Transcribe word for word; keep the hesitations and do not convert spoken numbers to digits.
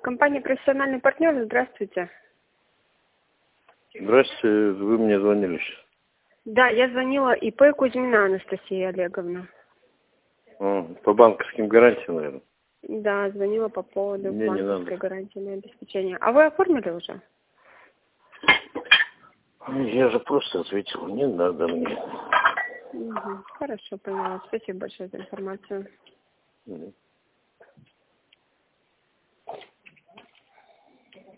Компания «Профессиональный партнер», здравствуйте. Здравствуйте, вы мне звонили сейчас. Да, я звонила ИП Кузьмина Анастасия Олеговна. А, по банковским гарантиям, наверное. Да, звонила по поводу Мне не банковской надо. гарантии на обеспечение. А вы оформили уже? Я же просто ответил, не надо мне. Угу. Хорошо, поняла. Спасибо большое за информацию. Угу.